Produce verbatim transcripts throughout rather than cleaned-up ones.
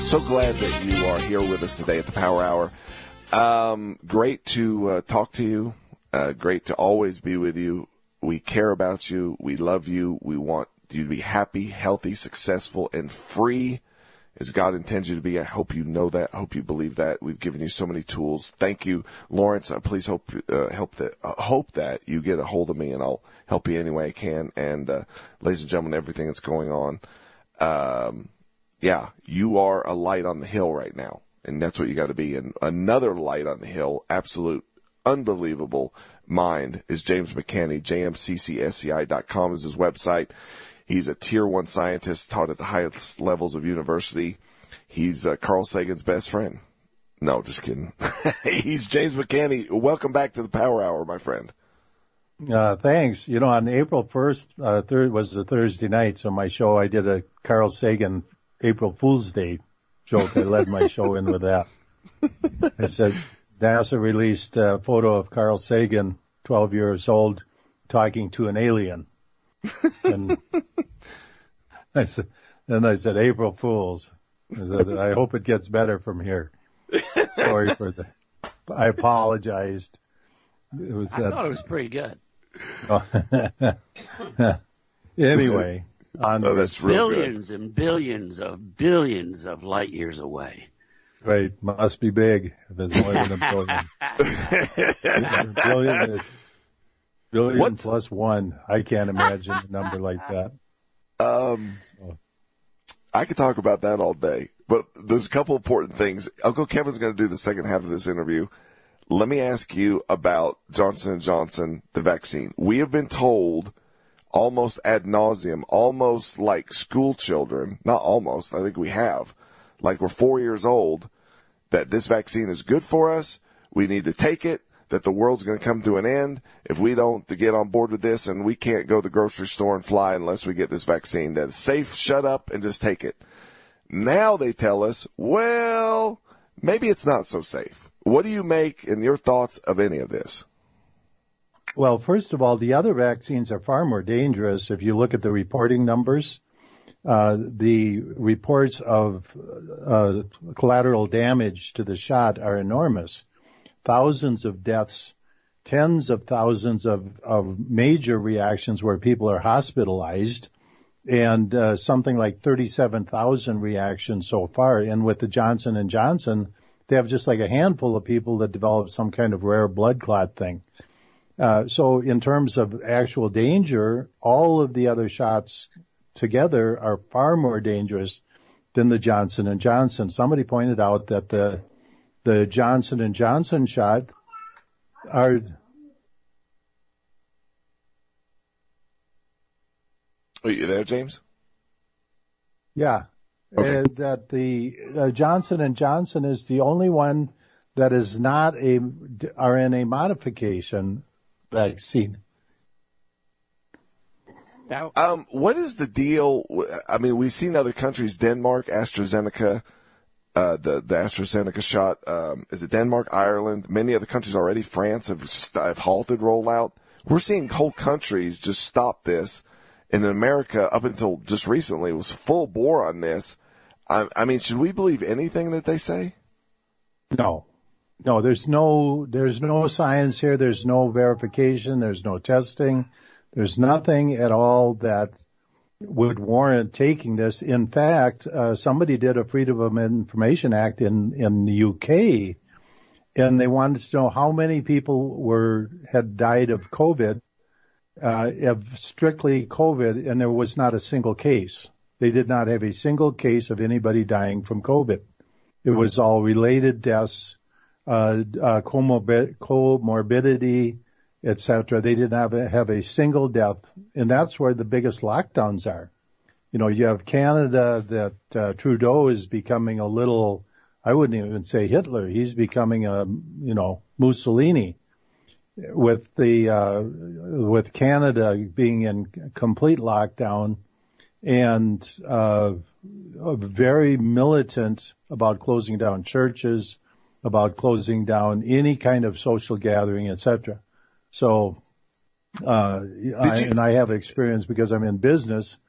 So glad that you are here with us today at the Power Hour. Um, great to uh, talk to you. Uh, great to always be with you. We care about you. We love you. We want you to be happy, healthy, successful, and free as God intends you to be. I hope you know that. I hope you believe that. We've given you so many tools. Thank you, Lawrence. Uh, please hope uh, help that uh, hope that you get a hold of me, and I'll help you any way I can. And uh, ladies and gentlemen, everything that's going on, um, yeah, you are a light on the hill right now, and that's what you got to be. And another light on the hill, absolute, unbelievable mind, is James McCanney. J M C C S C I dot com is his website. He's a tier one scientist, taught at the highest levels of university. He's uh, Carl Sagan's best friend. No, just kidding. He's James McCanney. Welcome back to the Power Hour, my friend. Uh, thanks. You know, on April first, uh, third was a Thursday night, so my show, I did a Carl Sagan April Fool's Day joke. I led my show in with that. I said, NASA released a photo of Carl Sagan, twelve years old, talking to an alien. And I said, then I said, April Fools. I said, I hope it gets better from here. Sorry for the, I apologized. It was I that, thought it was pretty good. Oh, anyway, on oh, that's real billions good. and billions of billions of light years away. Right, must be big if it's more than a billion. billion, is, billion What? plus one. I can't imagine a number like that. Um, So. I could talk about that all day, but there's a couple important things. Uncle Kevin's going to do the second half of this interview. Let me ask you about Johnson and Johnson, the vaccine. We have been told almost ad nauseum, almost like school children, not almost, I think we have, like we're four years old, that this vaccine is good for us, we need to take it, that the world's going to come to an end if we don't get on board with this, and we can't go to the grocery store and fly unless we get this vaccine, that it's safe, shut up, and just take it. Now they tell us, well, maybe it's not so safe. What do you make in your thoughts of any of this? Well, first of all, the other vaccines are far more dangerous. If you look at the reporting numbers, uh, the reports of uh, collateral damage to the shot are enormous. Thousands of deaths, tens of thousands of, of major reactions where people are hospitalized, and uh, something like thirty-seven thousand reactions so far. And with the Johnson and Johnson, they have just like a handful of people that develop some kind of rare blood clot thing. Uh, so in terms of actual danger, all of the other shots together are far more dangerous than the Johnson and Johnson. Somebody pointed out that the the Johnson and Johnson shot are Are you there, James? yeah, Okay. uh, that the uh, Johnson and Johnson is the only one that is not a R N A modification vaccine. Now, Um, what is the deal? I mean, we've seen other countries, Denmark, AstraZeneca, uh, the, the AstraZeneca shot. Um, is it Denmark, Ireland? Many other countries already. France have, have halted rollout. We're seeing whole countries just stop this. And in America, up until just recently, was full bore on this. I, I mean, should we believe anything that they say? No, no, there's no, there's no science here. There's no verification. There's no testing. There's nothing at all that would warrant taking this. In fact, uh, somebody did a Freedom of Information Act in, in the U K, and they wanted to know how many people were, had died of COVID, uh, of strictly COVID, and there was not a single case. They did not have a single case of anybody dying from COVID. It was all related deaths, uh, uh, comorbid, comorbidity, et cetera. They didn't have a, have a single death, and that's where the biggest lockdowns are. You know, you have Canada that uh, Trudeau is becoming a little, I wouldn't even say Hitler. He's becoming a, you know, Mussolini. With the uh, with Canada being in complete lockdown and uh, very militant about closing down churches, about closing down any kind of social gathering, et cetera. So, uh, I, and I have experience because I'm in business,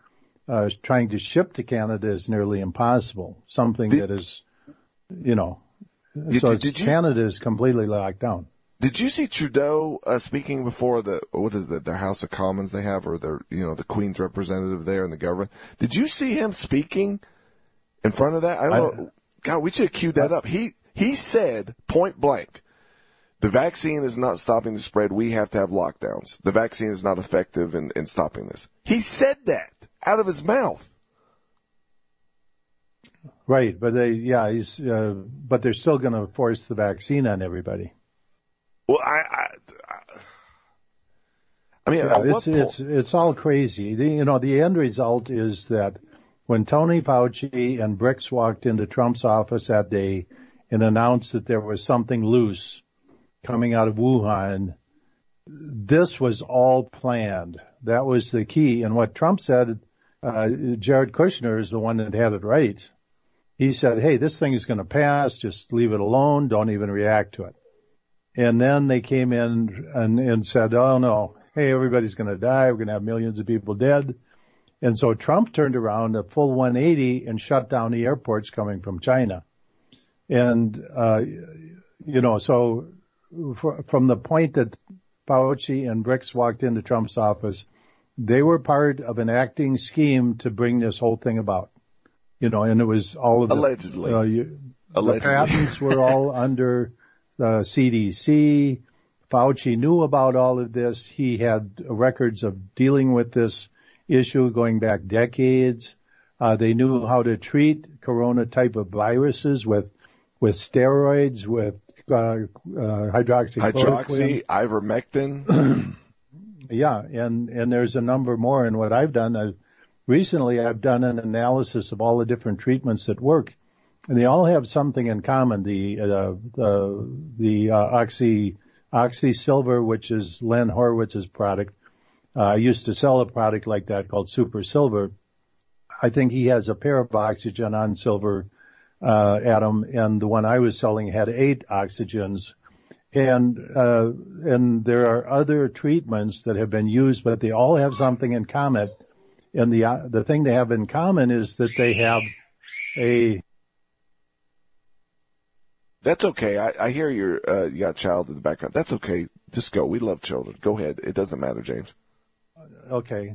uh, trying to ship to Canada is nearly impossible. Something did, that is, you know, did, so did, did you, Canada is completely locked down. Did you see Trudeau uh, speaking before the what is it, their House of Commons they have, or their you know the Queen's representative there in the government? Did you see him speaking in front of that? I don't I, know. God, we should have queued that up. He he said point blank, the vaccine is not stopping the spread. We have to have lockdowns. The vaccine is not effective in, in stopping this. He said that out of his mouth. Right, but they yeah he's uh, but they're still going to force the vaccine on everybody. Well, I, I, I mean, yeah, it's, it's, it's all crazy. The, you know, the end result is that when Tony Fauci and Birx walked into Trump's office that day and announced that there was something loose coming out of Wuhan, this was all planned. That was the key. And what Trump said, uh, Jared Kushner is the one that had it right. He said, hey, this thing is going to pass. Just leave it alone. Don't even react to it. And then they came in and, and said, oh, no, hey, everybody's going to die. We're going to have millions of people dead. And so Trump turned around a full one eighty and shut down the airports coming from China. And, uh, you know, so for, from the point that Fauci and Birx walked into Trump's office, they were part of an acting scheme to bring this whole thing about. You know, and it was all of the, allegedly. Uh, you, allegedly. The patents were all under the C D C. Fauci knew about all of this. He had records of dealing with this issue going back decades. Uh, they knew how to treat corona type of viruses with, with steroids, with, uh, uh, hydroxychloroquine. Hydroxy, ivermectin. Yeah. And, and there's a number more. And what I've done, I've, recently I've done an analysis of all the different treatments that work. And they all have something in common. The, uh, the, the, uh, Oxy, Oxy Silver, which is Len Horowitz's product. Uh, I used to sell a product like that called Super Silver. I think he has a pair of oxygen on silver, uh, atom, and the one I was selling had eight oxygens. And, uh, and there are other treatments that have been used, but they all have something in common. And the, uh, the thing they have in common is that they have a, That's okay. I, I hear your, uh, you got a child in the background. That's okay. Just go. We love children. Go ahead. It doesn't matter, James. Okay.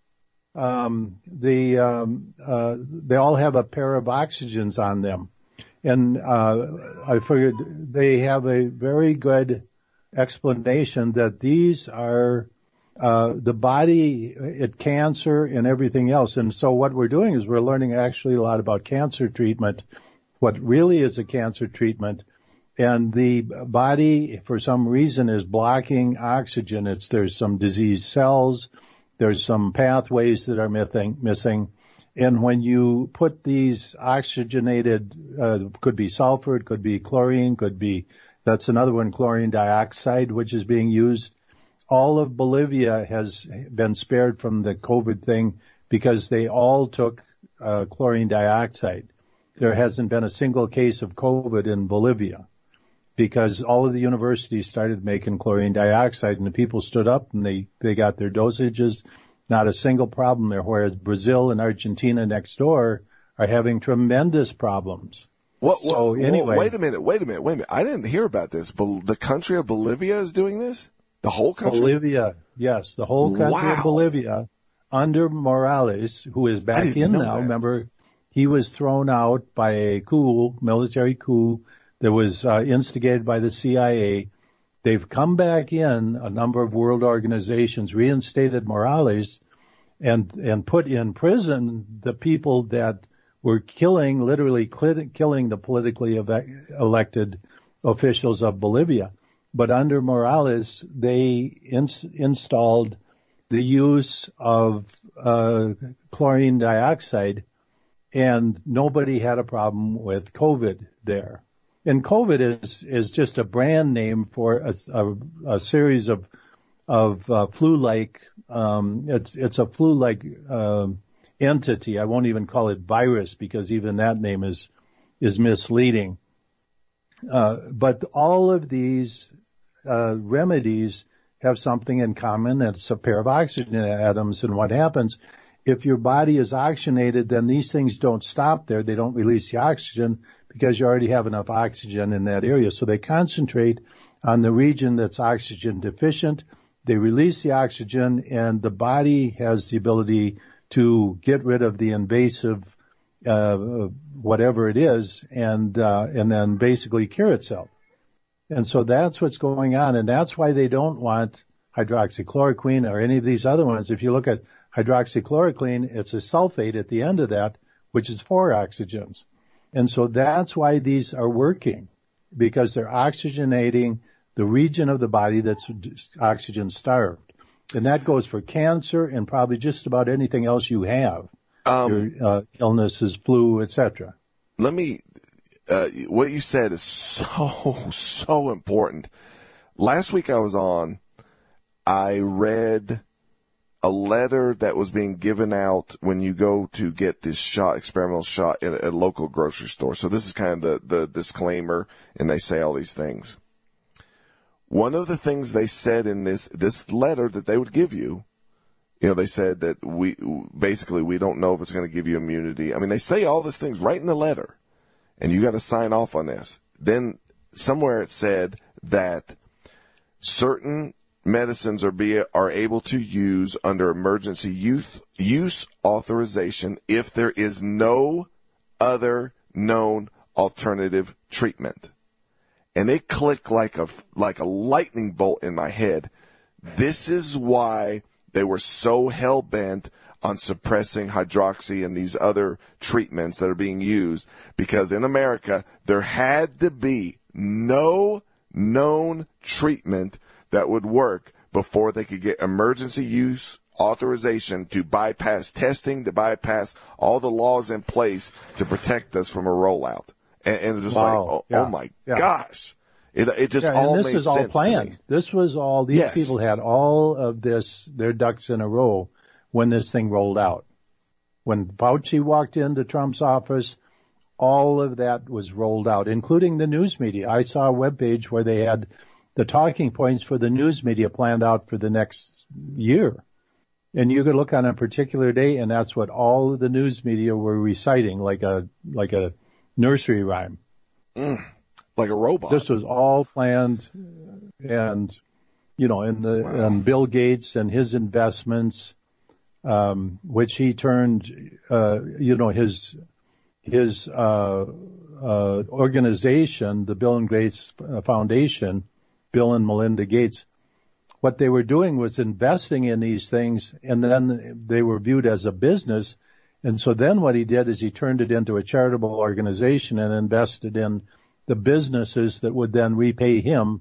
Um, the, um, uh, they all have a pair of oxygens on them. And, uh, I figured they have a very good explanation that these are, uh, the body, it cancer and everything else. And so what we're doing is we're learning actually a lot about cancer treatment, what really is a cancer treatment. And the body, for some reason, is blocking oxygen. It's, there's some diseased cells. There's some pathways that are missing, missing. And when you put these oxygenated, uh, could be sulfur, it could be chlorine, could be, that's another one, chlorine dioxide, which is being used. All of Bolivia has been spared from the COVID thing because they all took, uh, chlorine dioxide. There hasn't been a single case of COVID in Bolivia because all of the universities started making chlorine dioxide and the people stood up and they, they got their dosages. Not a single problem there, whereas Brazil and Argentina next door are having tremendous problems. What, so what, anyway, wait a minute, wait a minute, wait a minute. I didn't hear about this. Bol- the country of Bolivia is doing this? The whole country? Bolivia, yes, the whole country wow. of Bolivia under Morales, who is back in now. That. Remember, he was thrown out by a coup, military coup that was uh, instigated by the C I A. They've come back in, a number of world organizations, reinstated Morales and, and put in prison the people that were killing, literally killing the politically elected officials of Bolivia. But under Morales, they ins- installed the use of uh, chlorine dioxide, and nobody had a problem with COVID there. And COVID is is just a brand name for a, a, a series of of uh, flu-like. Um, it's it's a flu-like um, entity. I won't even call it virus because even that name is is misleading. Uh, but all of these uh, remedies have something in common. It's a pair of oxygen atoms, and what happens if your body is oxygenated, then these things don't stop there. They don't release the oxygen because you already have enough oxygen in that area. So they concentrate on the region that's oxygen deficient. They release the oxygen, and the body has the ability to get rid of the invasive uh, whatever it is, and uh, and then basically cure itself. And so that's what's going on, and that's why they don't want hydroxychloroquine or any of these other ones. If you look at hydroxychloroquine, it's a sulfate at the end of that, which is four oxygens. And so that's why these are working, because they're oxygenating the region of the body that's oxygen starved. And that goes for cancer and probably just about anything else you have, um, your uh, illnesses, flu, et cetera. Let me, uh, what you said is so, so important. Last week I was on, I read a letter that was being given out when you go to get this shot, experimental shot at a local grocery store. So this is kind of the, the disclaimer, and they say all these things. One of the things they said in this, this letter that they would give you, you know, they said that we, basically we don't know if it's going to give you immunity. I mean, they say all these things right in the letter, and you got to sign off on this. Then somewhere it said that certain medicines are be are able to use under emergency use use authorization if there is no other known alternative treatment. And it clicked like a like a lightning bolt in my head. This is why they were so hell bent on suppressing hydroxy and these other treatments that are being used, because in America there had to be no known treatment that would work before they could get emergency use authorization to bypass testing, to bypass all the laws in place to protect us from a rollout. And, and it's just wow. like, oh, yeah. oh my yeah. gosh. It, it just yeah, all and this made is all sense planned. to me. This was all, these yes. people had all of this, their ducks in a row when this thing rolled out. When Fauci walked into Trump's office, all of that was rolled out, including the news media. I saw a webpage where they had the talking points for the news media planned out for the next year. And you could look on a particular day, and that's what all of the news media were reciting, like a like a nursery rhyme. Mm, like a robot. This was all planned, and, you know, and, the, wow. and Bill Gates and his investments, um, which he turned, uh, you know, his his uh, uh, organization, the Bill and Gates Foundation, Bill and Melinda Gates, what they were doing was investing in these things, and then they were viewed as a business. And so then what he did is he turned it into a charitable organization and invested in the businesses that would then repay him,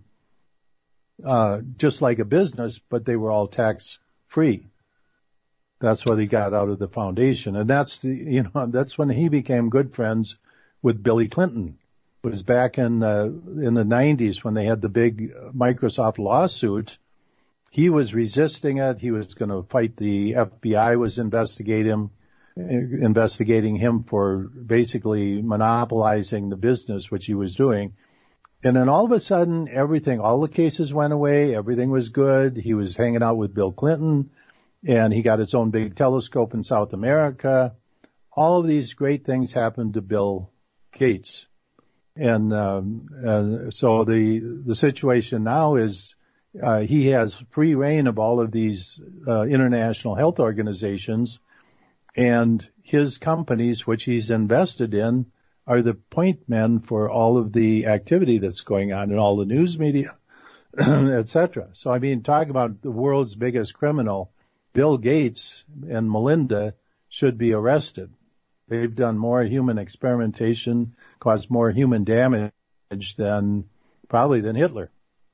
uh, just like a business, but they were all tax free. That's what he got out of the foundation. And that's the, you know, that's when he became good friends with Billy Clinton. It was back in the, in the nineties when they had the big Microsoft lawsuit. He was resisting it. He was going to fight. The F B I was investigating him, investigating him for basically monopolizing the business, which he was doing. And then all of a sudden, everything, all the cases went away. Everything was good. He was hanging out with Bill Clinton, and he got his own big telescope in South America. All of these great things happened to Bill Gates. And um, uh, so the the situation now is uh, he has free reign of all of these uh, international health organizations, and his companies, which he's invested in, are the point men for all of the activity that's going on in all the news media, et cetera. So, I mean, talk about the world's biggest criminal. Bill Gates and Melinda should be arrested. They've done more human experimentation, caused more human damage than probably than Hitler.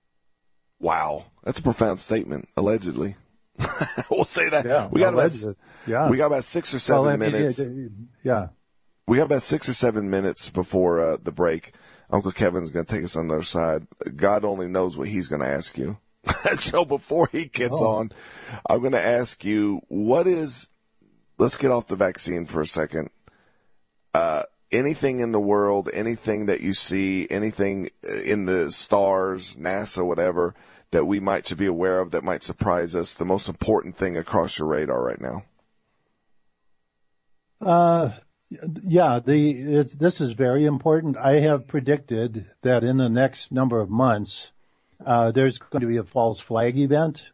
Wow, that's a profound statement. Allegedly, we'll say that. Yeah, we got alleged. about yeah. we got about six or seven well, I mean, minutes. Yeah, we got about six or seven minutes before uh, the break. Uncle Kevin's going to take us on the other side. God only knows what he's going to ask you. So before he gets oh. on, I'm going to ask you, what is? Let's get off the vaccine for a second. Uh, anything in the world, anything that you see, anything in the stars, NASA, whatever, that we might should be aware of that might surprise us, the most important thing across your radar right now? Uh, yeah, the it, this is very important. I have predicted that in the next number of months, uh, there's going to be a false flag event,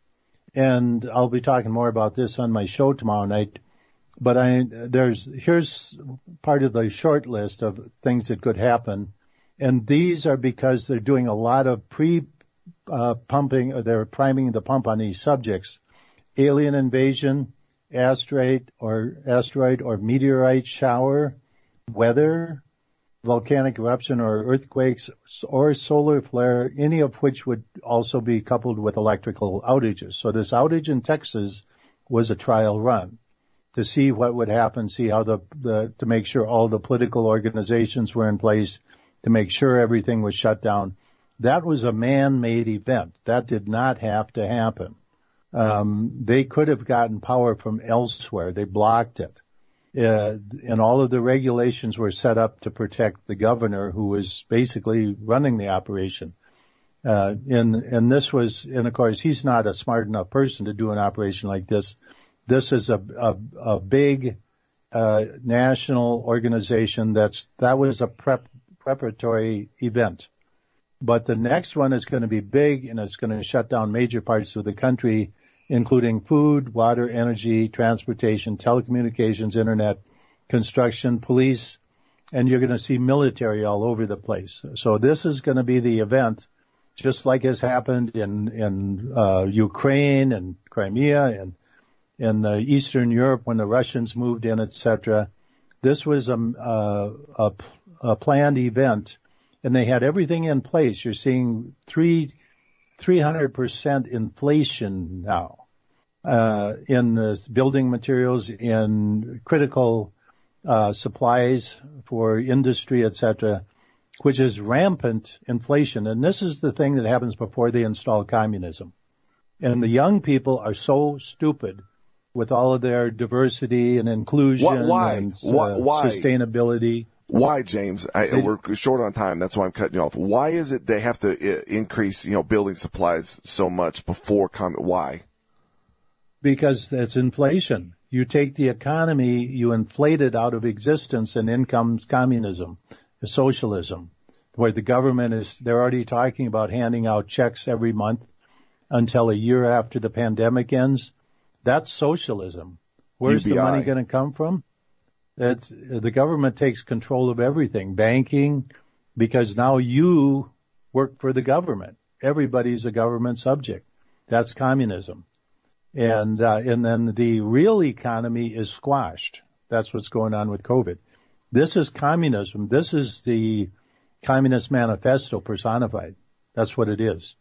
and I'll be talking more about this on my show tomorrow night. But I there's here's part of the short list of things that could happen, and these are because they're doing a lot of pre uh, pumping, or they're priming the pump on these subjects: alien invasion, asteroid or asteroid or meteorite shower, weather, volcanic eruption or earthquakes, or solar flare, any of which would also be coupled with electrical outages. So this outage in Texas was a trial run to see what would happen, see how the, the to make sure all the political organizations were in place, to make sure everything was shut down. That was a man-made event. That did not have to happen. Um, they could have gotten power from elsewhere. They blocked it. Uh, and all of the regulations were set up to protect the governor, who was basically running the operation. Uh, and, and this was, and of course, he's not a smart enough person to do an operation like this. This is a, a, a big, uh, national organization that's, that was a prep, preparatory event. But the next one is going to be big, and it's going to shut down major parts of the country, including food, water, energy, transportation, telecommunications, internet, construction, police, and you're going to see military all over the place. So this is going to be the event, just like has happened in, in uh, Ukraine and Crimea and in uh, Eastern Europe when the Russians moved in, et cetera. This was a, a, a, a planned event, and they had everything in place. You're seeing three, three hundred percent inflation now uh, in uh, building materials, in critical uh, supplies for industry, et cetera, which is rampant inflation. And this is the thing that happens before they install communism. And the young people are so stupid with all of their diversity and inclusion why? and uh, why? Why? sustainability. Why, James? I, They, we're short on time. That's why I'm cutting you off. Why is it they have to uh, increase, you know, building supplies so much before com- Why? Because it's inflation. You take the economy, you inflate it out of existence, and in comes communism, socialism, where the government is, they're already talking about handing out checks every month until a year after the pandemic ends. That's socialism. Where's U B I. the money going to come from? It's, the government takes control of everything, banking, because now you work for the government. Everybody's a government subject. That's communism. And, uh, and then the real economy is squashed. That's what's going on with COVID. This is communism. This is the Communist Manifesto personified. That's what it is.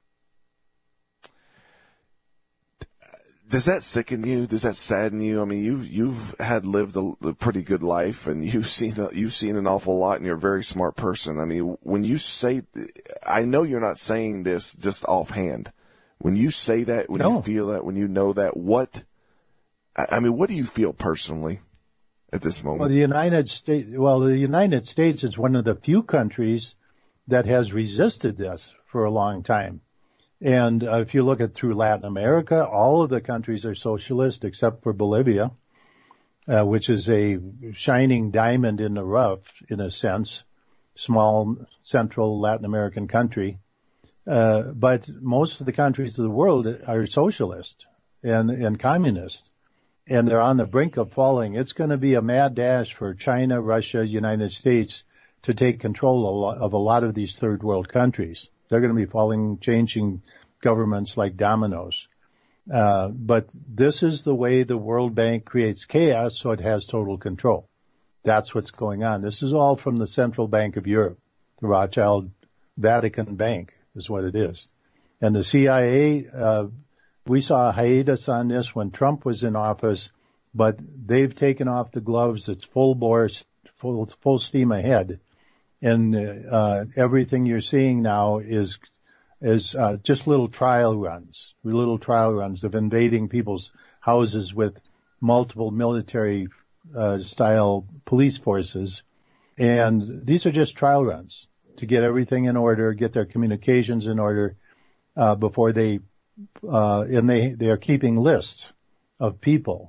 Does that sicken you? Does that sadden you? I mean, you've you've had lived a, a pretty good life, and you've seen a, you've seen an awful lot, and you're a very smart person. I mean, when you say, I know you're not saying this just offhand. When you say that, when No. you feel that, when you know that, what? I, I mean, what do you feel personally at this moment? Well, the United States. Well, the United States is one of the few countries that has resisted this for a long time. And uh, if you look at through Latin America, all of the countries are socialist except for Bolivia, uh, which is a shining diamond in the rough, in a sense, small central Latin American country. Uh, but most of the countries of the world are socialist and, and communist, and they're on the brink of falling. It's going to be a mad dash for China, Russia, United States to take control of a lot of these third world countries. They're going to be falling, changing governments like dominoes. Uh, but this is the way the World Bank creates chaos so it has total control. That's what's going on. This is all from the Central Bank of Europe, the Rothschild Vatican Bank is what it is. And the C I A, uh, we saw a hiatus on this when Trump was in office, but they've taken off the gloves. It's full bore, full, full steam ahead. And uh, everything you're seeing now is is uh, just little trial runs, little trial runs of invading people's houses with multiple military uh, style police forces. And these are just trial runs to get everything in order, get their communications in order uh, before they, uh, and they, they are keeping lists of people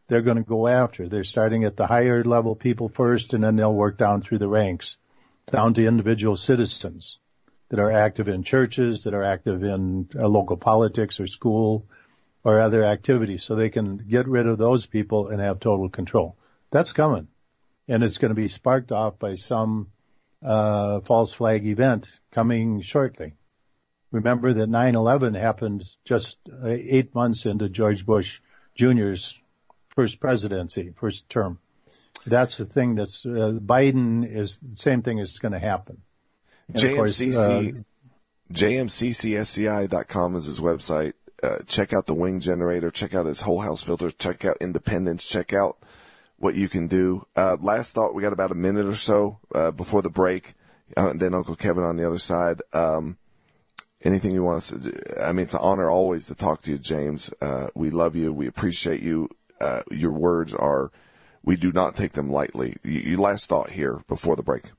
they're going to go after. They're starting at the higher level people first, and then they'll work down through the ranks, down to individual citizens that are active in churches, that are active in uh, local politics or school or other activities, so they can get rid of those people and have total control. That's coming, and it's going to be sparked off by some uh false flag event coming shortly. Remember that nine eleven happened just uh, eight months into George Bush Junior's first presidency, first term. That's the thing that's, uh, Biden is the same thing is going to happen. J M C C, uh, J M C C S C I dot com is his website. Uh, check out the Wing Generator. Check out his whole house filters. Check out Independence. Check out what you can do. Uh, last thought, we got about a minute or so uh, before the break, uh, and then Uncle Kevin on the other side. Um, anything you want to say? I mean, it's an honor always to talk to you, James. Uh, we love you. We appreciate you. Uh, your words are, we do not take them lightly. You, you last thought here before the break.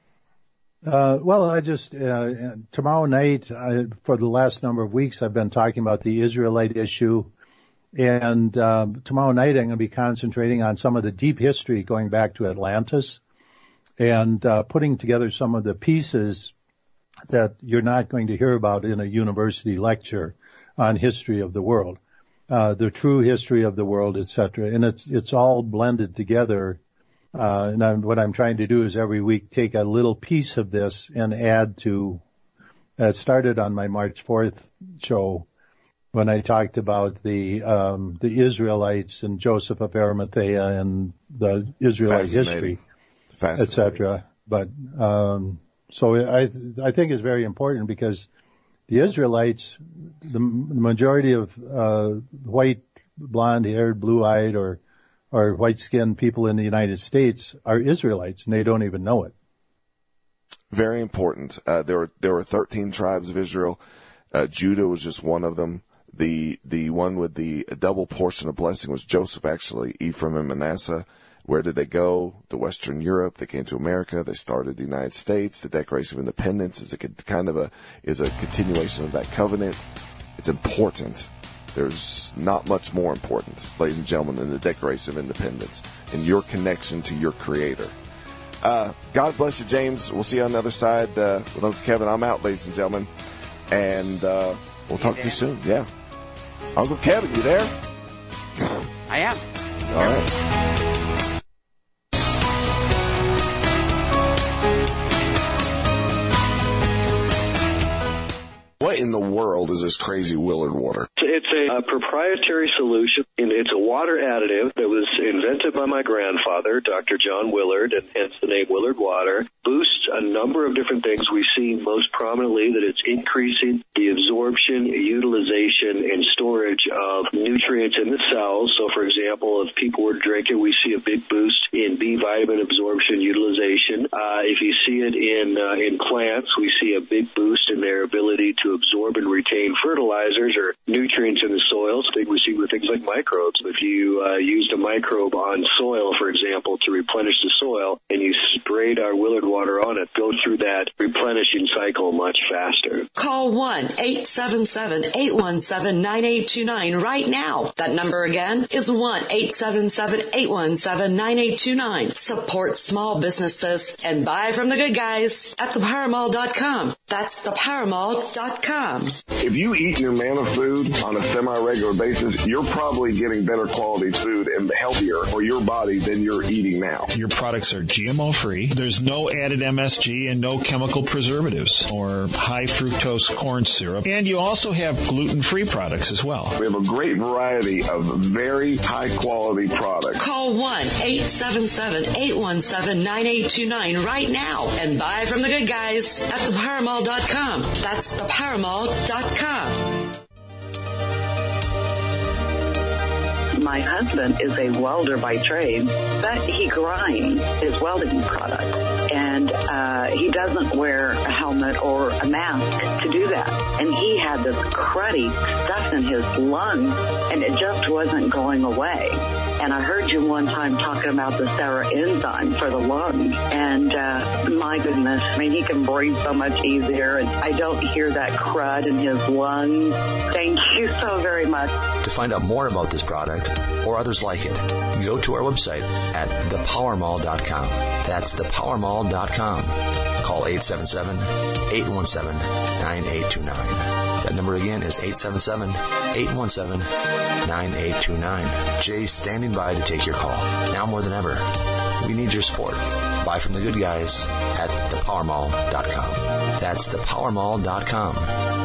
Uh, well, I just, uh, tomorrow night, I, for the last number of weeks, I've been talking about the Israelite issue. And uh, tomorrow night, I'm going to be concentrating on some of the deep history going back to Atlantis and uh, putting together some of the pieces that you're not going to hear about in a university lecture on history of the world, uh, the true history of the world, et cetera. And it's it's all blended together. Uh, and I'm, what I'm trying to do is every week take a little piece of this and add to. Uh, it started on my March fourth show, when I talked about the um, the Israelites and Joseph of Arimathea and the Israelite history, et cetera. But um, so I I think it's very important because the Israelites, the, the majority of uh, white, blonde-haired, blue-eyed, or or white-skinned people in the United States are Israelites, and they don't even know it. Very important. Uh, there were there were thirteen tribes of Israel. Uh, Judah was just one of them. The the one with the double portion of blessing was Joseph, actually, Ephraim and Manasseh. Where did they go? To Western Europe. They came to America. They started the United States. The Declaration of Independence is a kind of a is a continuation of that covenant. It's important. There's not much more important, ladies and gentlemen, than the Declaration of Independence and your connection to your Creator. Uh, God bless you, James. We'll see you on the other side uh, with Uncle Kevin. I'm out, ladies and gentlemen, and uh, we'll talk to you soon. Yeah. Uncle Kevin, you there? I am. All right. What in the world is this crazy Willard water? It's a, a proprietary solution, and it's a water additive that was invented by my grandfather, Doctor John Willard, and hence the name Willard Water. Boosts a number of different things. We see most prominently that it's increasing the absorption, utilization, and storage of nutrients in the cells. So, for example, if people were to drink it, we see a big boost in B vitamin absorption, utilization. Uh, if you see it in uh, in plants, we see a big boost in their ability to absorb and retain fertilizers or nutrients in the soils. I think we see with things like microbes. If you uh, used a microbe on soil, for example, to replenish the soil, and you sprayed our Willard water on it, go through that replenishing cycle much faster. Call one eight seven seven, eight one seven, nine eight two nine right now. That number again is one eight seven seven, eight one seven, nine eight two nine. Support small businesses and buy from the good guys at the power mall dot com. That's the power mall dot com. If you eat your manna food on a semi-regular basis, you're probably getting better quality food and healthier for your body than you're eating now. Your products are G M O-free. There's no added M S G and no chemical preservatives or high fructose corn syrup. And you also have gluten-free products as well. We have a great variety of very high-quality products. Call one eight seven seven, eight one seven, nine eight two nine right now and buy from the good guys at the power mall dot com. That's the power mall dot com. My husband is a welder by trade, but he grinds his welding product. And uh, he doesn't wear a helmet or a mask to do that. And he had this cruddy stuff in his lungs, and it just wasn't going away. And I heard you one time talking about the Sarah enzyme for the lungs. And uh, my goodness, I mean, he can breathe so much easier, and I don't hear that crud in his lungs. Thank you so very much. To find out more about this product or others like it, go to our website at the power mall dot com. That's the power mall dot com. Call eight seven seven, eight one seven, nine eight two nine. That number again is eight seven seven, eight one seven, nine eight two nine. Jay's standing by to take your call. Now more than ever, we need your support. Buy from the good guys at the power mall dot com. That's the power mall dot com.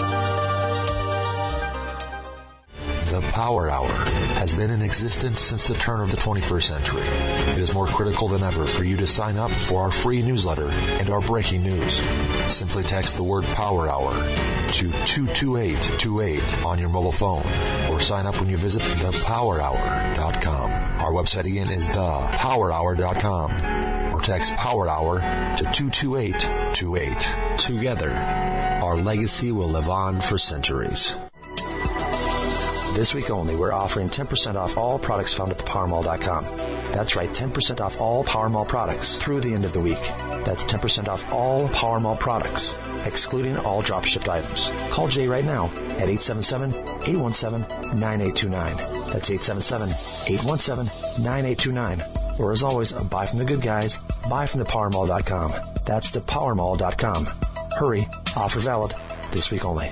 The Power Hour has been in existence since the turn of the twenty-first century. It is more critical than ever for you to sign up for our free newsletter and our breaking news. Simply text the word Power Hour to two two eight two eight on your mobile phone, or sign up when you visit the power hour dot com. Our website again is the power hour dot com, or text Power Hour to two two eight two eight. Together, our legacy will live on for centuries. This week only, we're offering ten percent off all products found at the power mall dot com. That's right, ten percent off all Power Mall products through the end of the week. That's ten percent off all Power Mall products, excluding all drop-shipped items. Call Jay right now at eight seven seven, eight one seven, nine eight two nine. That's eight seven seven, eight one seven, nine eight two nine. Or as always, buy from the good guys, buy from the power mall dot com. That's the power mall dot com. Hurry, offer valid, this week only.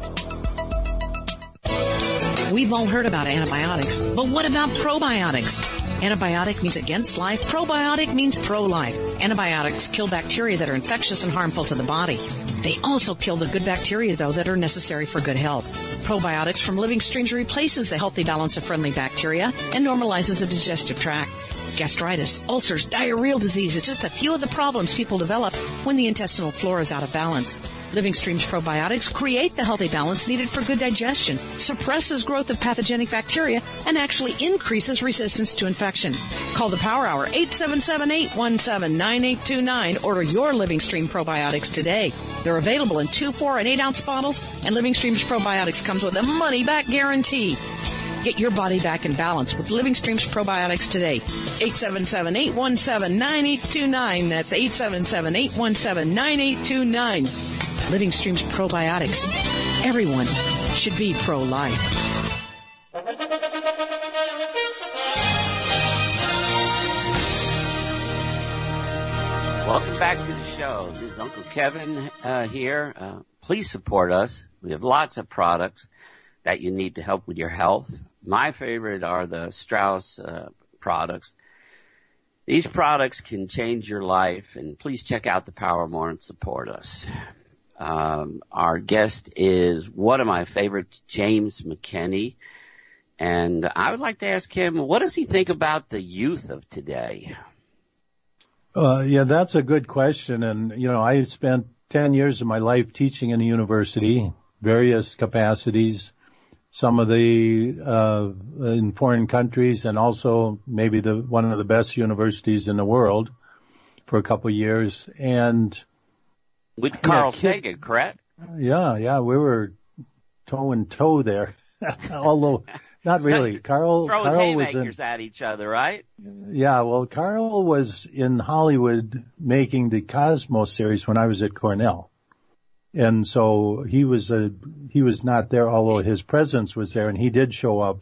We've all heard about antibiotics, but what about probiotics? Antibiotic means against life. Probiotic means pro-life. Antibiotics kill bacteria that are infectious and harmful to the body. They also kill the good bacteria, though, that are necessary for good health. Probiotics from Living Streams replaces the healthy balance of friendly bacteria and normalizes the digestive tract. Gastritis, ulcers, diarrheal disease is just a few of the problems people develop when the intestinal flora is out of balance. Living Streams probiotics create the healthy balance needed for good digestion, suppresses growth of pathogenic bacteria, and actually increases resistance to infection. Call the Power Hour, eight seven seven, eight one seven, nine eight two nine. Order your Living Stream probiotics today. They're available in two, four, and eight ounce bottles, and Living Streams probiotics comes with a money-back guarantee. Get your body back in balance with Living Streams probiotics today. eight seven seven, eight one seven, nine eight two nine. That's eight seven seven, eight one seven, nine eight two nine. Living Streams probiotics. Everyone should be pro-life. Welcome back to the show. This is Uncle Kevin uh, here. Uh, please support us. We have lots of products that you need to help with your health. My favorite are the Strauss uh, products. These products can change your life, and please check out the Power More and support us. Um, our guest is one of my favorites, James McKinney, and I would like to ask him, what does he think about the youth of today? Uh, yeah, that's a good question. And, you know, I spent ten years of my life teaching in a university, various capacities, some of the, uh, in foreign countries, and also maybe the, one of the best universities in the world for a couple of years. And, with Carl yeah, Sagan, correct? Yeah, yeah, we were toe and toe there. Although, not really. Carl, throwing Carl was haymakers in, at each other, right? Yeah, well, Carl was in Hollywood making the Cosmos series when I was at Cornell. And so he was a, he was not there, although his presence was there, and he did show up,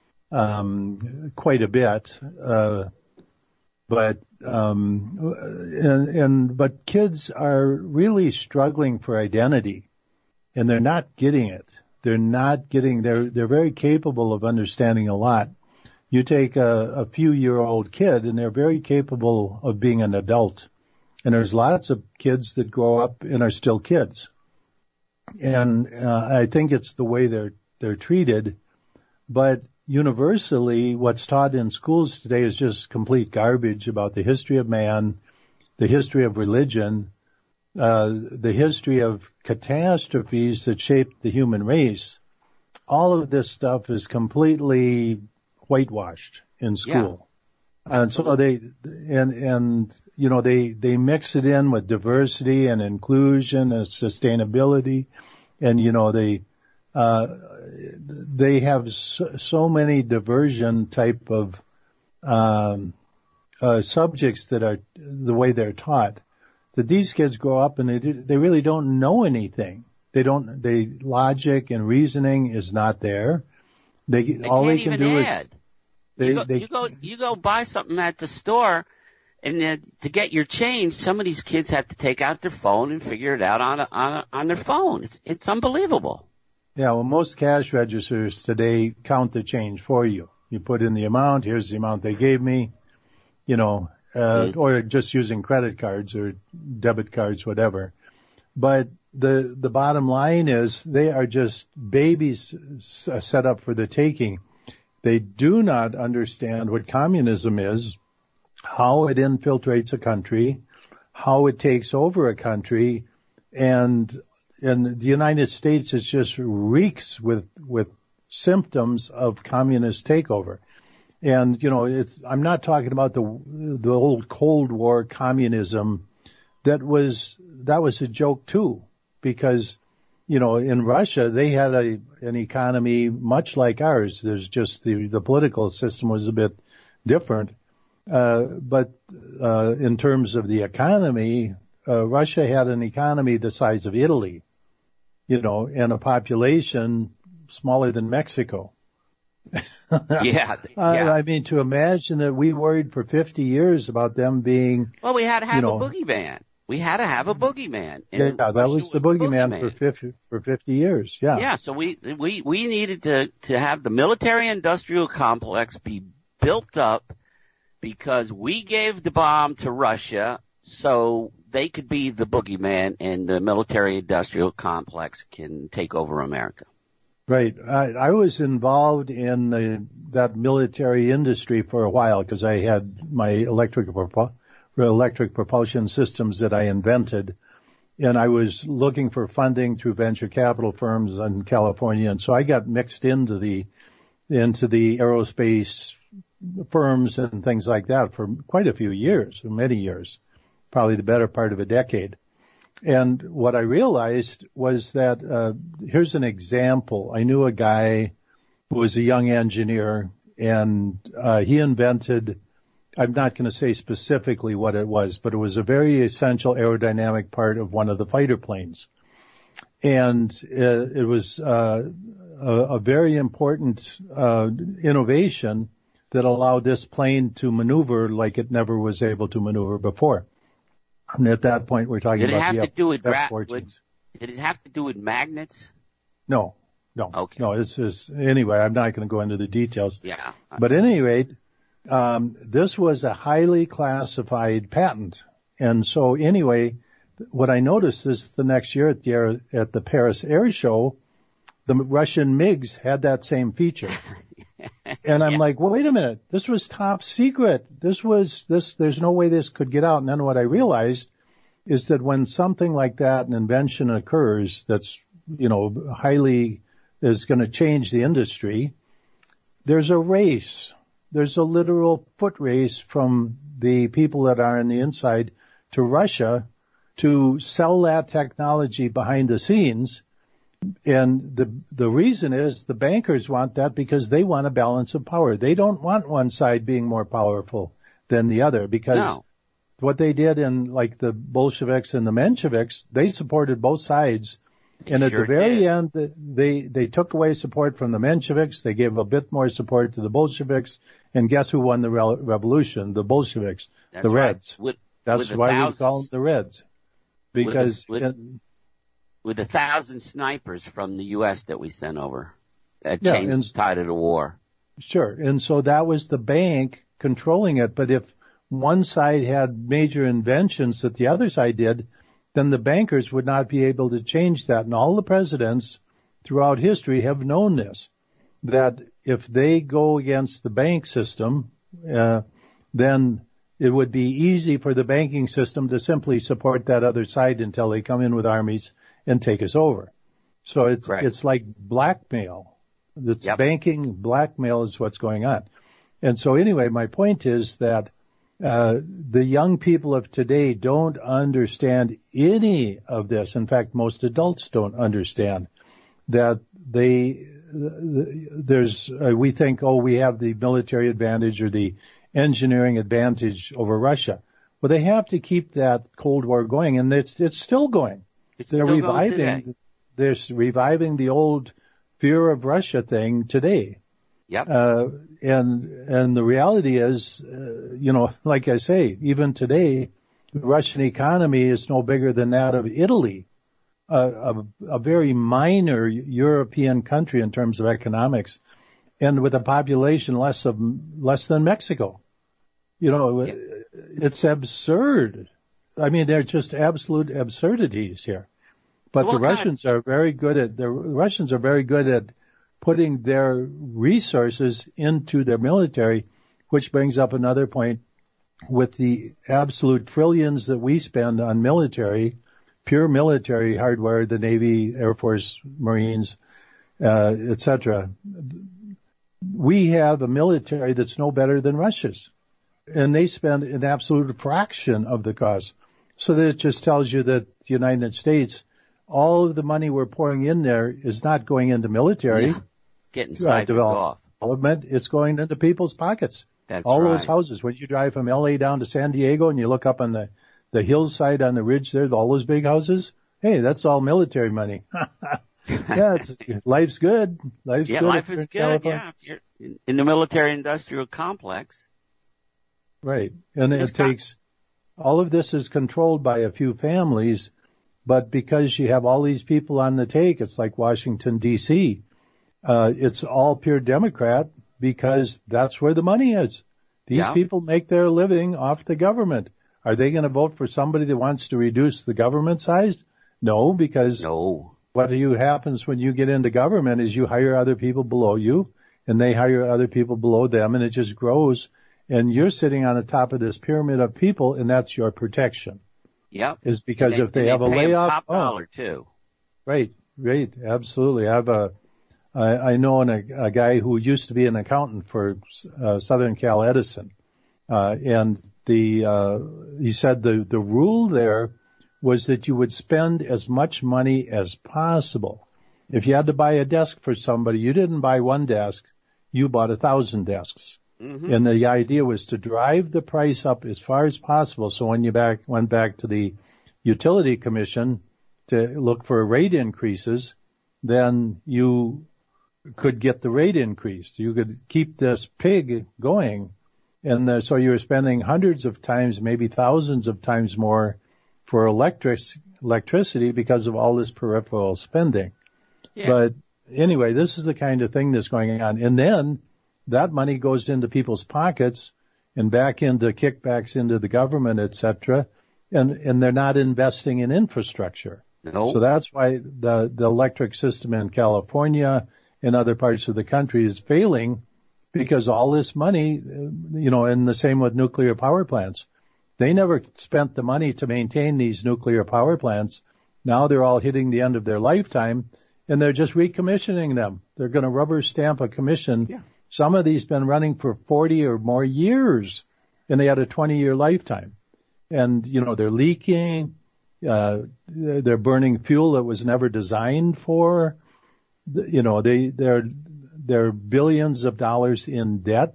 um, quite a bit. Uh, but, um, and, and, but kids are really struggling for identity, and they're not getting it. They're not getting, they're, they're very capable of understanding a lot. You take a, a few year old kid and they're very capable of being an adult. And there's lots of kids that grow up and are still kids. And, uh, I think it's the way they're, they're treated. But universally, what's taught in schools today is just complete garbage about the history of man, the history of religion, uh, the history of catastrophes that shaped the human race. All of this stuff is completely whitewashed in school. Yeah. And so they, and, and, you know, they, they mix it in with diversity and inclusion and sustainability. And, you know, they, uh, they have so, so many diversion type of um, uh, subjects that are the way they're taught, that these kids grow up and they do, they really don't know anything. They don't. They logic and reasoning is not there. They, they all can't they can even do add. is they, you, go, they you go you go buy something at the store, and uh, to get your change, some of these kids have to take out their phone and figure it out on a, on a, on their phone. It's it's unbelievable. Yeah, well, most cash registers today count the change for you. You put in the amount. Here's the amount they gave me. You know, uh, mm-hmm. or just using credit cards or debit cards, whatever. But the the bottom line is they are just babies set up for the taking. They do not understand what communism is, how it infiltrates a country, how it takes over a country, and in the United States it just reeks with with symptoms of communist takeover. And you know, it's, I'm not talking about the the old Cold War communism that was that was a joke too. Because, you know, in Russia, they had a, an economy much like ours. There's just the, the political system was a bit different. Uh, but, uh, in terms of the economy, uh, Russia had an economy the size of Italy, you know, and a population smaller than Mexico. yeah, yeah. Uh, I mean, to imagine that we worried for fifty years about them being. Well, we had to have you know, a boogeyman. We had to have a boogeyman. Yeah, that was, was the boogeyman, boogeyman for fifty for fifty years. Yeah. Yeah. So we we we needed to to have the military-industrial complex be built up because we gave the bomb to Russia, so they could be the boogeyman, and the military-industrial complex can take over America. Right. I, I was involved in the, that military industry for a while because I had my electric propulsion. electric propulsion systems that I invented. And I was looking for funding through venture capital firms in California. And so I got mixed into the, into the aerospace firms and things like that for quite a few years, many years, probably the better part of a decade. And what I realized was that, uh, here's an example. I knew a guy who was a young engineer and, uh, he invented, I'm not going to say specifically what it was, but it was a very essential aerodynamic part of one of the fighter planes. And it, it was uh, a, a very important uh, innovation that allowed this plane to maneuver like it never was able to maneuver before. And at that point, we're talking did it about have the to do with, F gra- with Did it have to do with magnets? No, no. Okay. No, it's just, anyway, I'm not going to go into the details. Yeah. But at any rate, Um, this was a highly classified patent. And so anyway, what I noticed is the next year at the, air, at the Paris Air Show, the Russian MiGs had that same feature. And I'm yeah. like, well, wait a minute. This was top secret. This was this, there's no way this could get out. And then what I realized is that when something like that, an invention occurs that's, you know, highly is going to change the industry, there's a race. There's a literal foot race from the people that are on the inside to Russia to sell that technology behind the scenes. And the the reason is the bankers want that because they want a balance of power. They don't want one side being more powerful than the other because no. what they did in like the Bolsheviks and the Mensheviks, they supported both sides. They and at sure the very did. end, they they took away support from the Mensheviks. They gave a bit more support to the Bolsheviks. And guess who won the re- revolution? The Bolsheviks, That's the Reds. Right. With, That's with why thousands, we call them the Reds. Because with, a, with, in, with a thousand snipers from the U S that we sent over, that yeah, changed and, the tide of the war. Sure. And so that was the bank controlling it. But if one side had major inventions that the other side did, then the bankers would not be able to change that. And all the presidents throughout history have known this, that if they go against the bank system, uh, then it would be easy for the banking system to simply support that other side until they come in with armies and take us over. So it's, right. it's like blackmail. It's yep. banking blackmail is what's going on. And so anyway, my point is that Uh, the young people of today don't understand any of this. In fact, most adults don't understand that they, there's, uh, we think, oh, we have the military advantage or the engineering advantage over Russia. Well, they have to keep that Cold War going, and it's it's still going. It's they're still reviving. going today. They're reviving the old fear of Russia thing today. Yep. Uh, and and the reality is, uh, you know, like I say, even today, the Russian economy is no bigger than that of Italy, uh, a, a very minor European country in terms of economics, and with a population less of less than Mexico. You know, yep. It's absurd. I mean, they're just absolute absurdities here. But well, the Russians are very good at the Russians are very good at putting their resources into their military, which brings up another point. With the absolute trillions that we spend on military, pure military hardware, the Navy, Air Force, Marines, uh, et cetera, we have a military that's no better than Russia's. And they spend an absolute fraction of the cost. So that it just tells you that the United States, all of the money we're pouring in there is not going into military. Yeah. Getting siphoned off. Development, it's going into people's pockets. That's all right. those houses. When you drive from L A down to San Diego and you look up on the, the hillside on the ridge there, all those big houses, hey, that's all military money. Yeah, it's, life's good. Life's yeah, good. life is good. Yeah, if you're in the military-industrial complex. Right, and It's it got- takes all of this is controlled by a few families, but because you have all these people on the take, it's like Washington D C. Uh, it's all pure Democrat because that's where the money is. These Yeah. people make their living off the government. Are they going to vote for somebody that wants to reduce the government size? No, because no. What you happens when you get into government is you hire other people below you, and they hire other people below them, and it just grows. And you're sitting on the top of this pyramid of people, and that's your protection. Yep. Is because And if they, and have a pay 'em layoff, top oh, dollar too. right, right, absolutely. I have a, I, I know an, a, a guy who used to be an accountant for uh, Southern Cal Edison, uh, and the uh, he said the the rule there was that you would spend as much money as possible. If you had to buy a desk for somebody, you didn't buy one desk, you bought a thousand desks. Mm-hmm. And the idea was to drive the price up as far as possible. So when you back went back to the utility commission to look for rate increases, then you could get the rate increased. You could keep this pig going. And the, so you were spending hundreds of times, maybe thousands of times more for electric, electricity because of all this peripheral spending. Yeah. But anyway, this is the kind of thing that's going on. And then that money goes into people's pockets and back into kickbacks into the government, et cetera. And, and they're not investing in infrastructure. No. So that's why the, the electric system in California and other parts of the country is failing, because all this money, you know, and the same with nuclear power plants. They never spent the money to maintain these nuclear power plants. Now they're all hitting the end of their lifetime, and they're just recommissioning them. They're going to rubber stamp a commission. Yeah. Some of these been running for forty or more years, and they had a twenty-year lifetime. And, you know, they're leaking. Uh, they're burning fuel that was never designed for. You know, they, they're, they're billions of dollars in debt.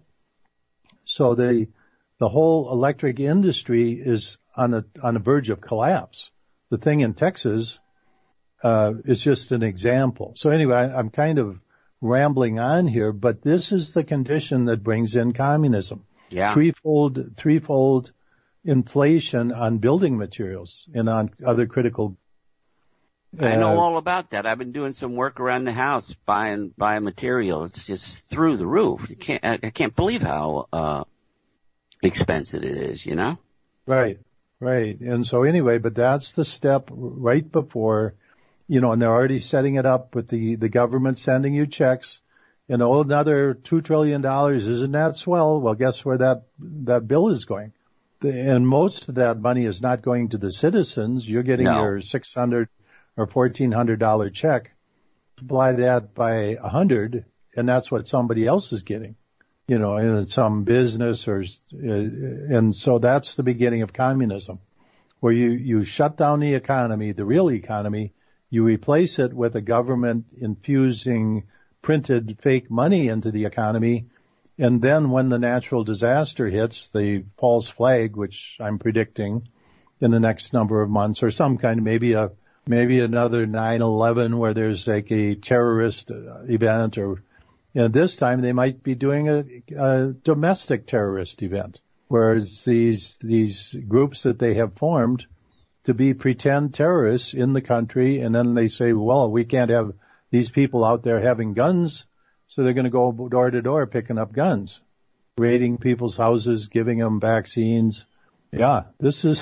So they, the whole electric industry is on the, on the verge of collapse. The thing in Texas, uh, is just an example. So anyway, I, I'm kind of rambling on here, but this is the condition that brings in communism. Yeah. Threefold, threefold inflation on building materials and on other critical. I know uh, all about that. I've been doing some work around the house buying buying material. It's just through the roof. You can't. I, I can't believe how uh expensive it is. You know. Right, right. And so anyway, but that's the step right before, you know, and they're already setting it up with the, the government sending you checks. And oh, another two trillion dollars, isn't that swell? Well, guess where that, that bill is going? The, and most of that money is not going to the citizens. You're getting No. your six hundred or fourteen hundred dollar check. Multiply that by a hundred, and that's what somebody else is getting, you know, in some business or, and so that's the beginning of communism, where you, you shut down the economy, the real economy, You replace it with a government infusing printed fake money into the economy, and then when the natural disaster hits, the false flag, which I'm predicting in the next number of months, or some kind of maybe a maybe another nine eleven where there's like a terrorist event, or you know, this time they might be doing a, a domestic terrorist event, whereas these these groups that they have formed to be pretend terrorists in the country, and then they say, well, we can't have these people out there having guns, so they're going to go door to door picking up guns, raiding people's houses, giving them vaccines. Yeah, this is.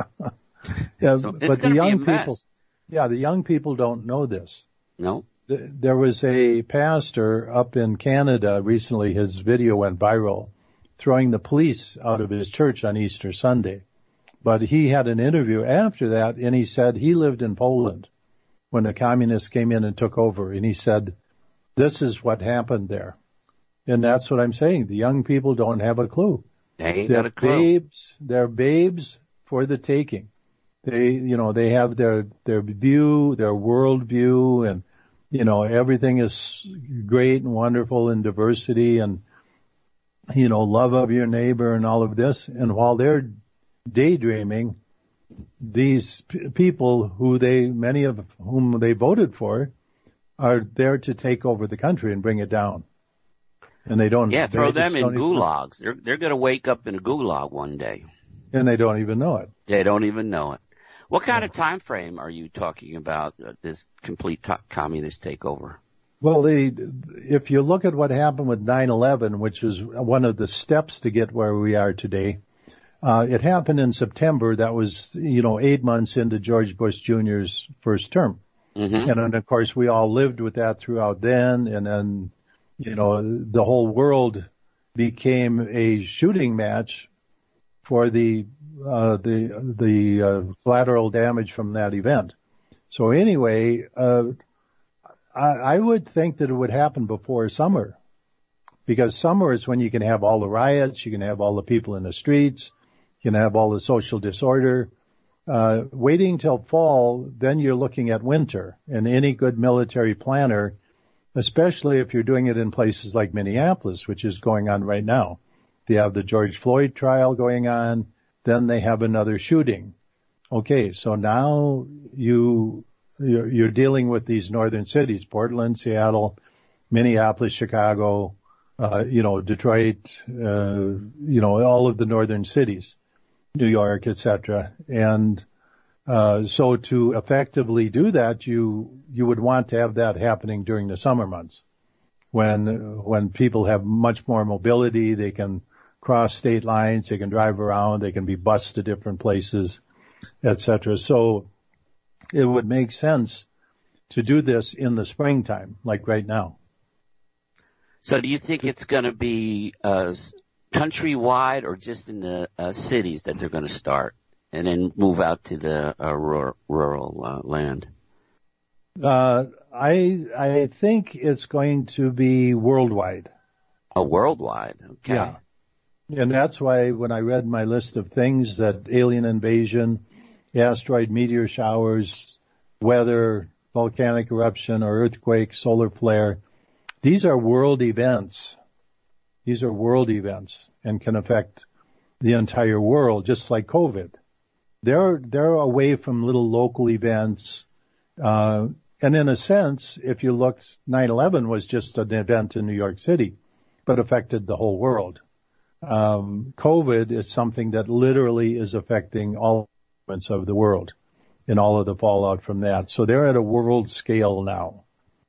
yeah, so but the young people, yeah, the young people don't know this. No. There was a pastor up in Canada recently. His video went viral, throwing the police out of his church on Easter Sunday. But he had an interview after that, and he said he lived in Poland when the communists came in and took over. And he said, this is what happened there. And that's what I'm saying. The young people don't have a clue. They ain't they're got a clue. Babes, they're babes for the taking. They, you know, they have their, their view, their world view, and, you know, everything is great and wonderful and diversity and, you know, love of your neighbor and all of this. And while they're daydreaming, these p- people who they, many of whom they voted for, are there to take over the country and bring it down. And they don't. Yeah, throw they them in don't even, gulags. They're they're going to wake up in a gulag one day. And they don't even know it. They don't even know it. What kind of time frame are you talking about, uh, this complete to- communist takeover? Well, the, if you look at what happened with nine eleven, which is one of the steps to get where we are today, uh, it happened in September. That was, you know, eight months into George Bush Junior's first term. Mm-hmm. And then, of course, we all lived with that throughout then. And then, you know, the whole world became a shooting match for the uh, the the uh, collateral damage from that event. So anyway, uh, I, I would think that it would happen before summer, because summer is when you can have all the riots, you can have all the people in the streets, you can have all the social disorder. Uh, waiting till fall, then you're looking at winter. And any good military planner, especially if you're doing it in places like Minneapolis, which is going on right now. They have the George Floyd trial going on. Then they have another shooting. Okay, so now you, you're, you're dealing with these northern cities, Portland, Seattle, Minneapolis, Chicago, uh, you know, Detroit, uh, you know, all of the northern cities, New York, et cetera. And uh, so to effectively do that, you you would want to have that happening during the summer months, when when people have much more mobility, they can cross state lines, they can drive around, they can be bused to different places, et cetera. So it would make sense to do this in the springtime, like right now. So do you think it's going to be uh, countrywide or just in the uh, cities that they're going to start and then move out to the uh, rural, rural uh, land? Uh, I I think it's going to be worldwide. Oh, worldwide. Okay. Yeah. And that's why when I read my list of things, that alien invasion, asteroid meteor showers, weather, volcanic eruption or earthquake, solar flare, these are world events. These are world events and can affect the entire world, just like COVID. They're, they're away from little local events. Uh, and in a sense, if you look, nine eleven was just an event in New York City, but affected the whole world. Um, COVID is something that literally is affecting all elements of the world and all of the fallout from that. So they're at a world scale now.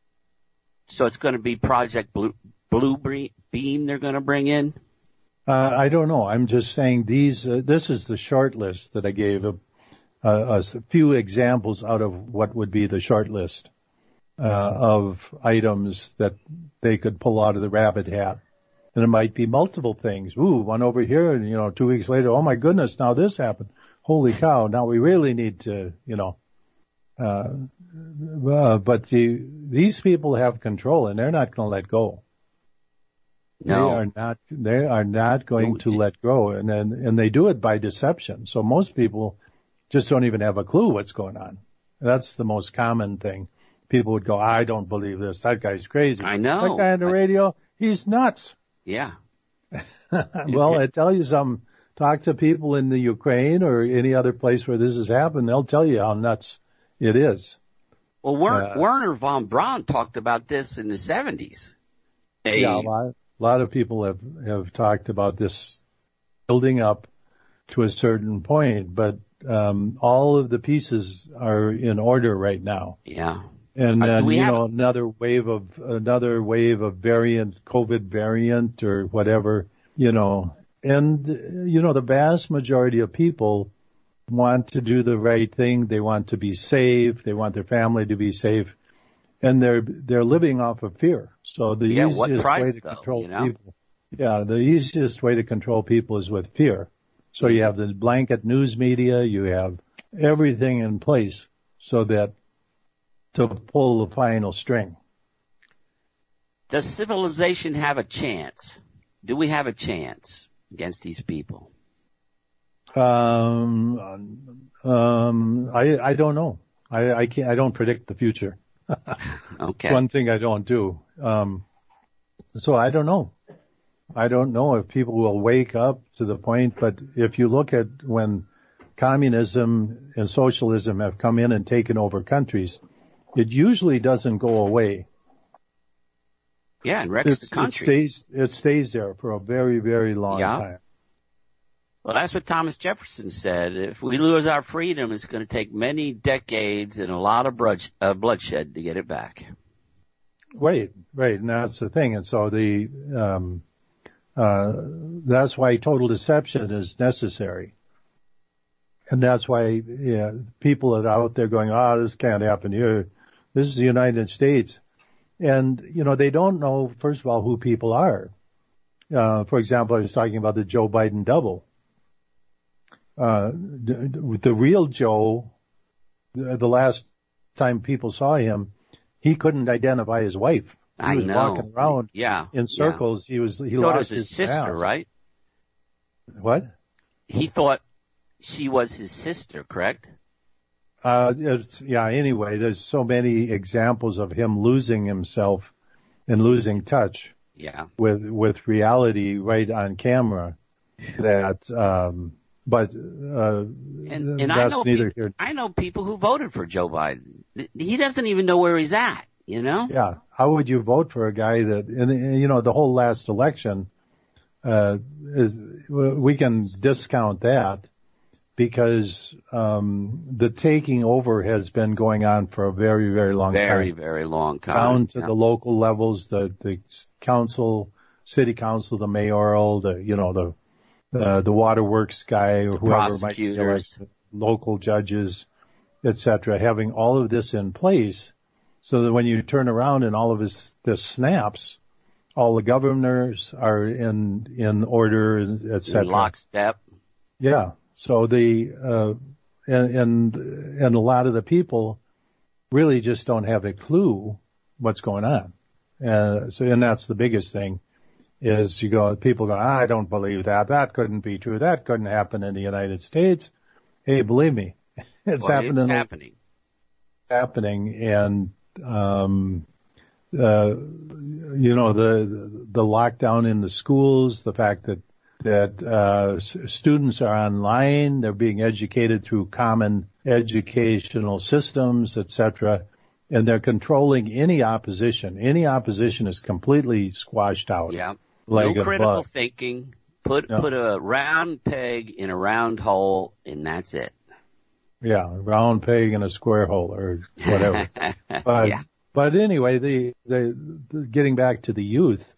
So it's going to be Project Blue, Blue Beam they're going to bring in? Uh, I don't know. I'm just saying these, uh, this is the short list that I gave, a, a, a few examples out of what would be the short list uh, of items that they could pull out of the rabbit hat. And it might be multiple things. Ooh, one over here, and, you know, two weeks later, oh my goodness, now this happened. Holy cow, now we really need to, you know, uh, uh but the, these people have control and they're not going to let go. No. They are not, they are not going to let go. And then, and they do it by deception. So most people just don't even have a clue what's going on. That's the most common thing. People would go, I don't believe this. That guy's crazy. I know. That guy on the radio, he's nuts. Yeah. Well, I tell you something. Talk to people in the Ukraine or any other place where this has happened. They'll tell you how nuts it is. Well, Werner, Uh, Werner von Braun talked about this in the seventies. They, Yeah, a lot, a lot of people have, have talked about this building up to a certain point, but um, all of the pieces are in order right now. Yeah. And Uh, do then, we you have- know, another wave of, another wave of variant, COVID variant or whatever, you know, and, uh, you know, the vast majority of people want to do the right thing. They want to be safe. They want their family to be safe. And they're, they're living off of fear. So the Yeah, what easiest price, way to though, control you know? people, yeah, the easiest way to control people is with fear. So you have the blanket news media, you have everything in place so that to pull the final string. Does civilization have a chance? Do we have a chance against these people? Um, um, I, I don't know. I, I can't, I don't predict the future. Okay. One thing I don't do. Um, so I don't know. I don't know if people will wake up to the point, but if you look at when communism and socialism have come in and taken over countries, it usually doesn't go away. Yeah, and wrecks It's, the country. It stays, it stays there for a very, very long Yeah. time. Well, that's what Thomas Jefferson said. If we lose our freedom, it's going to take many decades and a lot of blood, uh, bloodshed to get it back. Right, right, and that's the thing. And so the um, uh, that's why total deception is necessary, and that's why yeah, people that are out there going, "Ah, oh, this can't happen here. This is the United States," and you know they don't know first of all who people are. Uh, for example, I was talking about the Joe Biden double. Uh, the, the real Joe, the, the last time people saw him, he couldn't identify his wife. He I was know. walking around Yeah, in circles. yeah. He was, he He thought it lost was his sister, mask. right? What? He thought she was his sister, correct? Uh, it's, yeah, anyway, there's so many examples of him losing himself and losing touch Yeah. with, with reality right on camera that, um, but, uh, And, and I that's know neither peop- here. I know people who voted for Joe Biden. He doesn't even know where he's at, you know? Yeah. How would you vote for a guy that, and, and you know, the whole last election, uh, is, we can discount that because, um, the taking over has been going on for a very, very long Very, time. very long time. Down to Yeah. the local levels, the, the council, city council, the mayoral, the, you know, the, the, the waterworks guy or whoever might be prosecutors. elected, local judges, et cetera, having all of this in place so that when you turn around and all of this, this snaps, all the governors are in, in order, et In cetera. lockstep. Yeah. So the, uh, and, and, and a lot of the people really just don't have a clue what's going on. Uh, so, and that's the biggest thing is you go, people go, I don't believe that. That couldn't be true. That couldn't happen in the United States. Hey, believe me, it's Well, happening. It's happening. happening. And, um, uh, you know, the, the lockdown in the schools, the fact that, that, uh, s- students are online, they're being educated through common educational systems, et cetera, and they're controlling any opposition. Any opposition is completely squashed out. Yeah. Like no a critical bug. thinking. Put No. put a round peg in a round hole, and that's it. Yeah, a round peg in a square hole or whatever. But, yeah. but anyway, the, the, the getting back to the youth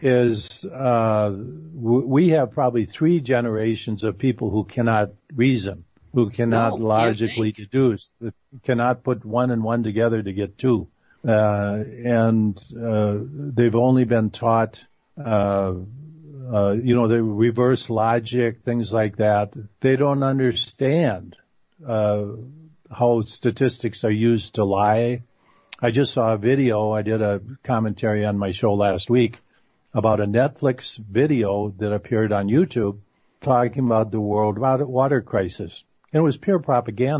is, uh, w- we have probably three generations of people who cannot reason, who cannot No, can't logically think. deduce, that cannot put one and one together to get two. Uh, and, uh, they've only been taught, uh, uh, you know, the reverse logic, things like that. They don't understand, uh, how statistics are used to lie. I just saw a video. I did a commentary on my show last week about a Netflix video that appeared on YouTube talking about the world water crisis. And it was pure propaganda.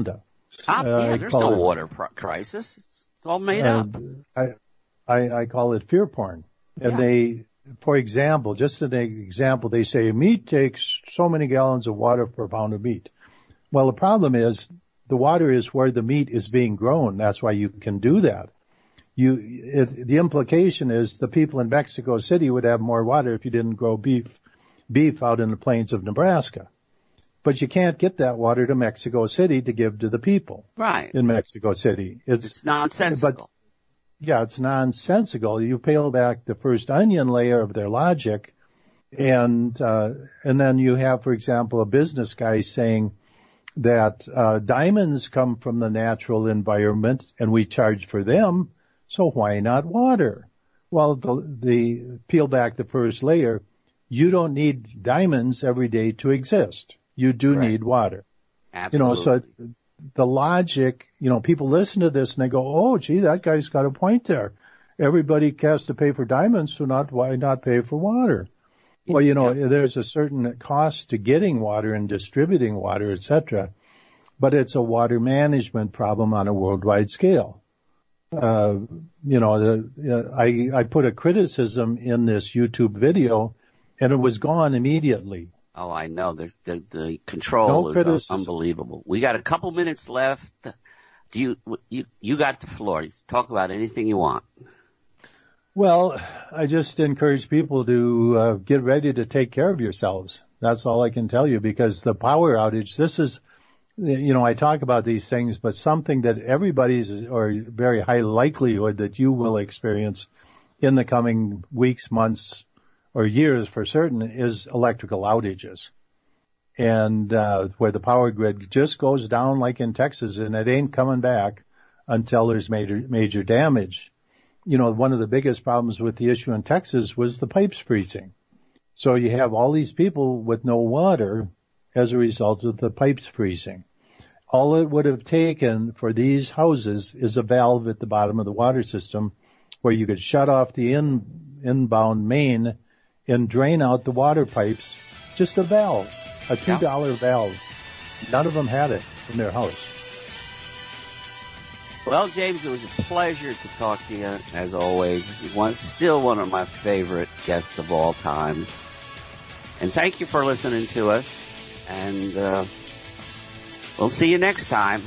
Ah, Uh, yeah, I there's call no it- water pr- crisis. It's, it's all made Uh, up. I, I, I call it fear porn. And Yeah. they, for example, just an example, they say meat takes so many gallons of water per pound of meat. Well, the problem is the water is where the meat is being grown. That's why you can do that. You, it, the implication is the people in Mexico City would have more water if you didn't grow beef, beef out in the plains of Nebraska. But you can't get that water to Mexico City to give to the people Right. in Mexico City. It's, It's nonsensical. But, yeah, it's nonsensical. You peel back the first onion layer of their logic, and uh, and then you have, for example, a business guy saying that uh, diamonds come from the natural environment, and we charge for them, so why not water? Well, the, the peel back the first layer, you don't need diamonds every day to exist. You do Correct. need water. Absolutely. You know, so the logic, you know, people listen to this and they go, oh, gee, that guy's got a point there. Everybody has to pay for diamonds, so not why not pay for water? Well, you know, Yeah. there's a certain cost to getting water and distributing water, et cetera, but it's a water management problem on a worldwide scale. Uh, you know, the, uh, I, I put a criticism in this YouTube video and it was gone immediately. Oh, I know. There's the the control No is criticism. unbelievable. We got a couple minutes left. Do you you you got the floor? Talk about anything you want. Well, I just encourage people to uh, get ready to take care of yourselves. That's all I can tell you, because the power outage, this is, you know, I talk about these things, but something that everybody's, or very high likelihood that you will experience in the coming weeks, months, or years for certain, is electrical outages. And uh, where the power grid just goes down like in Texas, and it ain't coming back until there's major major damage. You know, one of the biggest problems with the issue in Texas was the pipes freezing. So you have all these people with no water as a result of the pipes freezing. All it would have taken for these houses is a valve at the bottom of the water system where you could shut off the in, inbound main and drain out the water pipes. Just a valve, a two dollar valve. None of them had it in their house. Well, James, it was a pleasure to talk to you, as always. You're one, still one of my favorite guests of all times. And thank you for listening to us. And uh, we'll see you next time.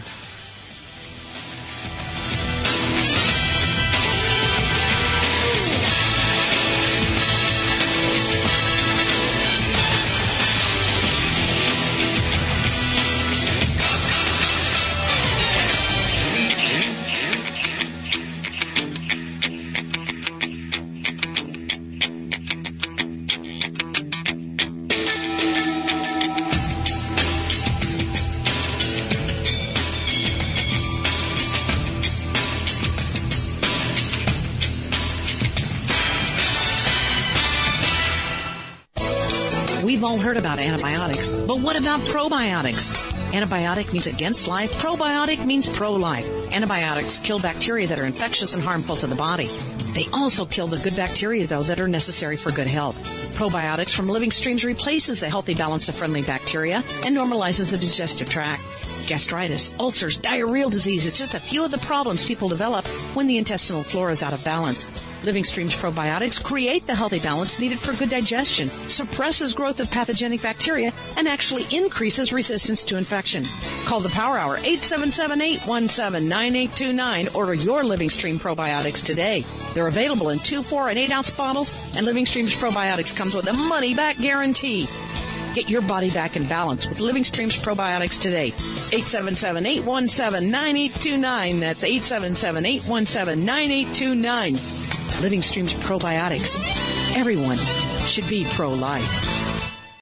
We've all heard about antibiotics, but what about probiotics? Antibiotic means against life. Probiotic means pro-life. Antibiotics kill bacteria that are infectious and harmful to the body. They also kill the good bacteria, though, that are necessary for good health. Probiotics from Living Streams replaces the healthy balance of friendly bacteria and normalizes the digestive tract. Gastritis, ulcers, diarrheal disease is just a few of the problems people develop when the intestinal flora is out of balance. Living Streams probiotics create the healthy balance needed for good digestion, suppresses growth of pathogenic bacteria, and actually increases resistance to infection. Call the Power Hour, eight seven seven, eight one seven, nine eight two nine. Order your Living Stream probiotics today. They're available in two, four, and eight ounce bottles, and Living Streams probiotics comes with a money-back guarantee. Get your body back in balance with Living Streams probiotics today. eight seven seven, eight one seven, nine eight two nine. That's eight seven seven, eight one seven, nine eight two nine. Living Streams probiotics. Everyone should be pro-life.